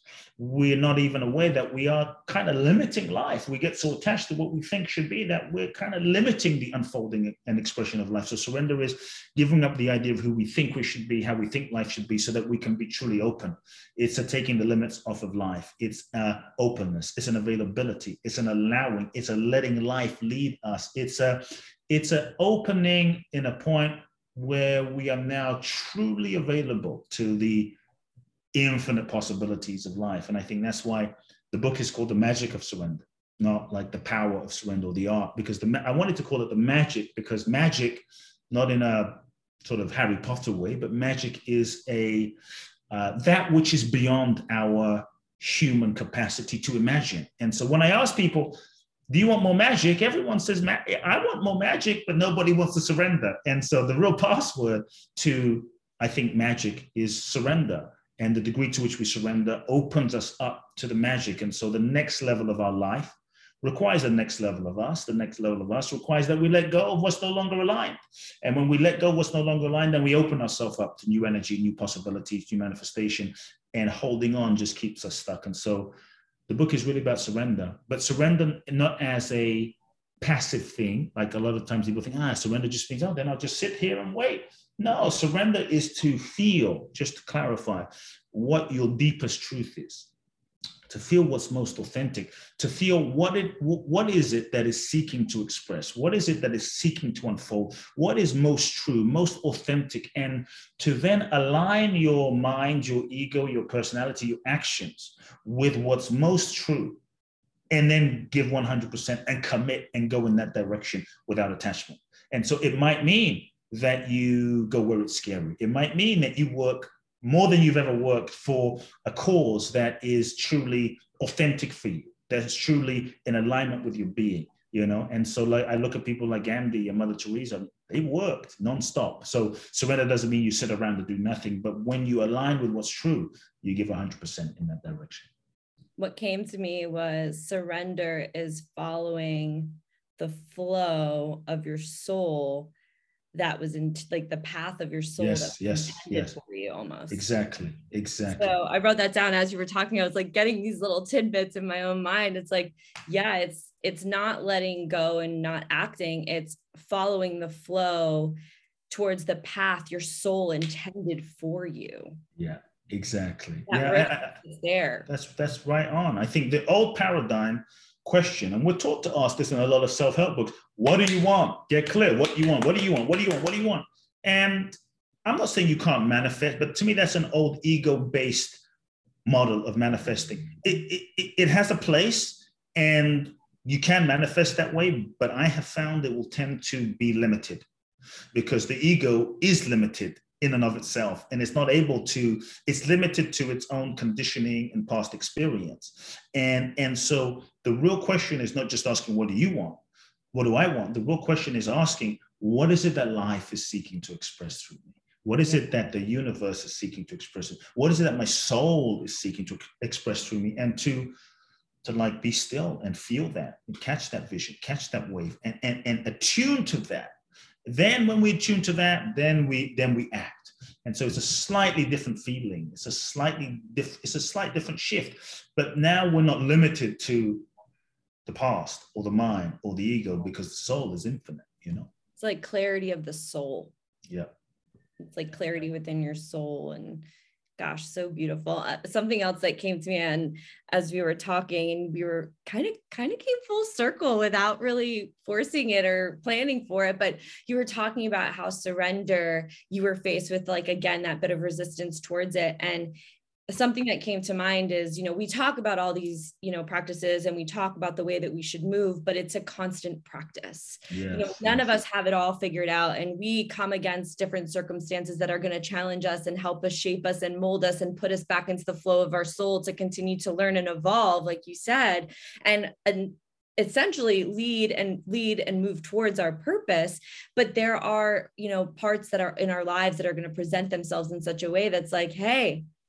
we're not even aware that we are kind of limiting life. We get so attached to what we think should be that we're kind of limiting the unfolding and expression of life. So surrender is giving up the idea of who we think we should be, how we think life should be, so that we can be truly open. It's a taking the limits off of life. It's a openness. It's an availability. It's an allowing. It's a letting life lead us. It's a, it's an opening in a point where we are now truly available to the infinite possibilities of life. And I think that's why the book is called The Magic of Surrender, not like the power of surrender or the art, because the, I wanted to call it the magic, because magic, not in a sort of Harry Potter way, but magic is a uh, that which is beyond our human capacity to imagine. And so when I ask people, do you want more magic? Everyone says, I want more magic, but nobody wants to surrender. And so the real password to, I think, magic is surrender. And the degree to which we surrender opens us up to the magic. And so the next level of our life requires the next level of us. The next level of us requires that we let go of what's no longer aligned. And when we let go of what's no longer aligned, then we open ourselves up to new energy, new possibilities, new manifestation. And holding on just keeps us stuck. And so the book is really about surrender, but surrender not as a passive thing. Like a lot of times people think, ah, surrender just means, oh, then I'll just sit here and wait. No, surrender is to feel, just to clarify, what your deepest truth is, to feel what's most authentic, to feel what it, what is it that is seeking to express, what is it that is seeking to unfold, what is most true, most authentic, and to then align your mind, your ego, your personality, your actions with what's most true, and then give one hundred percent and commit and go in that direction without attachment. And so it might mean that you go where it's scary. It might mean that you work more than you've ever worked for a cause that is truly authentic for you, that's truly in alignment with your being, you know? And so like I look at people like Gandhi and Mother Teresa, they worked nonstop. So surrender doesn't mean you sit around and do nothing, but when you align with what's true, you give one hundred percent in that direction. What came to me was surrender is following the flow of your soul that was in like the path of your soul. Yes, that was yes, intended yes. for you almost. Exactly, exactly. So I wrote that down as you were talking. I was like getting these little tidbits in my own mind. It's like, yeah, it's it's not letting go and not acting. It's following the flow towards the path your soul intended for you. Yeah, exactly. That yeah, is there. That's that's right on. I think the old paradigm question, and we're taught to ask this in a lot of self-help books, what do you want? Get clear. What do you want? What do you want? What do you want? What do you want? And I'm not saying you can't manifest, but to me, that's an old ego-based model of manifesting. It, it, it has a place and you can manifest that way, but I have found it will tend to be limited because the ego is limited in and of itself, and it's not able to, it's limited to its own conditioning and past experience. And, and so the real question is not just asking, what do you want? What do I want? The real question is asking, what is it that life is seeking to express through me? What is it that the universe is seeking to express? What is it that my soul is seeking to express through me? And to, to like be still and feel that, and catch that vision, catch that wave, and, and, and attune to that. Then when we attune to that, then we then we act. And so it's a slightly different feeling. It's a slightly diff, it's a slight different shift. But now we're not limited to the past or the mind or the ego, because the soul is infinite, you know? It's like clarity of the soul. Yeah. It's like clarity within your soul. And gosh, so beautiful. Uh, something else that came to me, and as we were talking, and we were kind of kind of came full circle without really forcing it or planning for it, but you were talking about how surrender, you were faced with like, again, that bit of resistance towards it. And something that came to mind is, you know, we talk about all these, you know, practices, and we talk about the way that we should move, but it's a constant practice. Yes, you know, none yes. of us have it all figured out, and we come against different circumstances that are going to challenge us and help us shape us and mold us and put us back into the flow of our soul to continue to learn and evolve, like you said, and, and essentially lead and lead and move towards our purpose. But there are, you know, parts that are in our lives that are going to present themselves in such a way that's like, hey,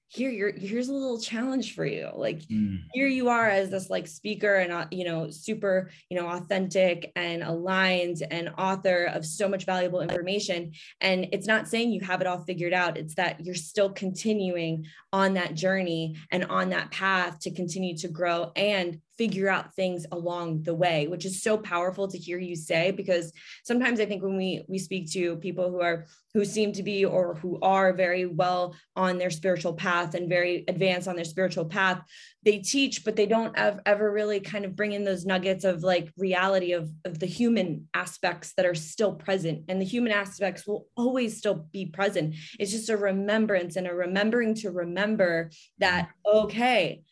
here, you're, here's a little challenge for you. Like, Mm. here you are as this like speaker and, uh, you know, super, you know, authentic and aligned and author of so much valuable information. And it's not saying you have it all figured out. It's that you're still continuing on that journey and on that path to continue to grow and figure out things along the way, which is so powerful to hear you say, because sometimes I think when we we speak to people who are who seem to be or who are very well on their spiritual path and very advanced on their spiritual path, they teach, but they don't ever, ever really kind of bring in those nuggets of like reality of, of the human aspects that are still present. And the human aspects will always still be present. It's just a remembrance and a remembering to remember that, okay,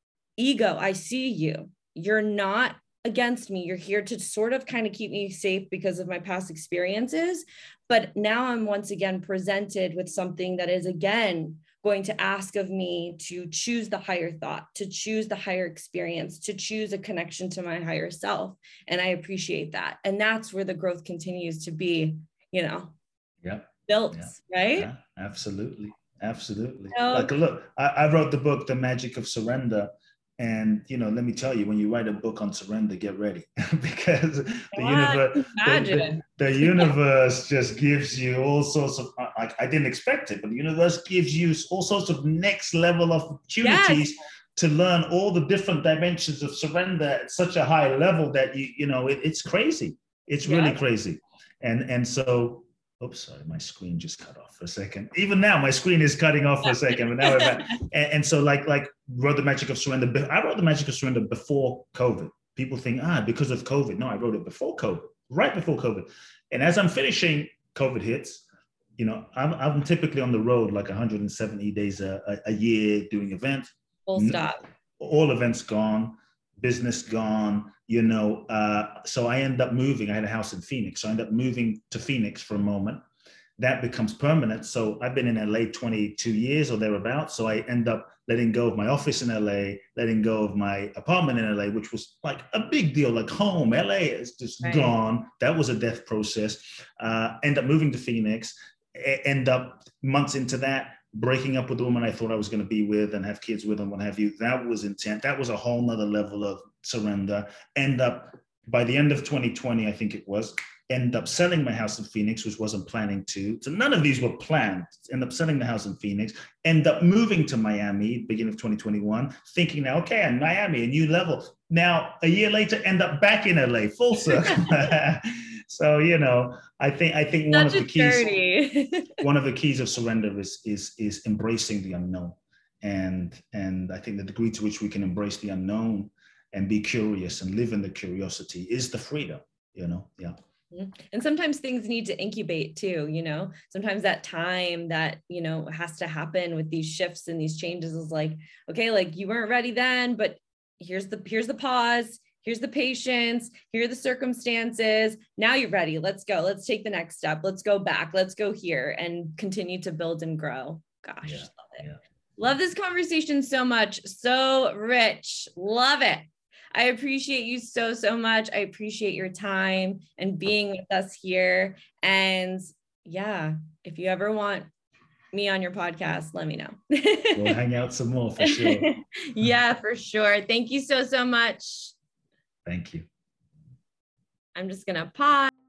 ego, I see you. You're not against me. You're here to sort of kind of keep me safe because of my past experiences. But now I'm once again presented with something that is again going to ask of me to choose the higher thought, to choose the higher experience, to choose a connection to my higher self. And I appreciate that. And that's where the growth continues to be, you know, yeah. built, yeah. right? Yeah, absolutely. Absolutely. So, like, look, I, I wrote the book, The Magic of Surrender. And, you know, let me tell you, when you write a book on surrender, get ready because the universe, the, the, the universe just gives you all sorts of, like, I didn't expect it, but the universe gives you all sorts of next level opportunities yes. to learn all the different dimensions of surrender at such a high level that, you, you know, it, it's crazy. It's really yeah. crazy. And, and so, oops, sorry, my screen just cut off for a second. Even now, my screen is cutting off for a second, but now we're back. And, and so like, like wrote The Magic of Surrender. I wrote The Magic of Surrender before COVID. People think, ah, because of COVID. No, I wrote it before COVID, right before COVID. And as I'm finishing, COVID hits. You know, I'm, I'm typically on the road like one hundred seventy days a, a, a year doing events. Full stop. All events gone, business gone, you know, uh, so I end up moving. I had a house in Phoenix. So I end up moving to Phoenix for a moment. That becomes permanent. So I've been in L A twenty-two years or thereabouts. So I end up letting go of my office in L A, letting go of my apartment in L A, which was like a big deal, like home. L A is just right. gone. That was a death process. Uh, end up moving to Phoenix, end up months into that, breaking up with the woman I thought I was going to be with and have kids with and what have you. That was intense. That was a whole nother level of surrender. End up, by the end of twenty twenty, I think it was, end up selling my house in Phoenix, which wasn't planning to. So none of these were planned. End up selling the house in Phoenix, end up moving to Miami, beginning of twenty twenty-one, thinking now, okay, I'm Miami, a new level. Now, a year later, end up back in L A, full circle. So, you know, I think I think one of the keys, one of the keys of surrender is is is embracing the unknown, and and I think the degree to which we can embrace the unknown and be curious and live in the curiosity is the freedom. You know, yeah. And sometimes things need to incubate too. You know, sometimes that time that you know has to happen with these shifts and these changes is like, okay, like you weren't ready then, but here's the here's the pause. Here's the patience, here are the circumstances. Now you're ready. Let's go. Let's take the next step. Let's go back. Let's go here and continue to build and grow. Gosh, yeah, love it. Yeah. Love this conversation so much. So rich. Love it. I appreciate you so, so much. I appreciate your time and being with us here. And yeah, if you ever want me on your podcast, let me know. We'll hang out some more for sure. Yeah, for sure. Thank you so, so much. Thank you. I'm just going to pause.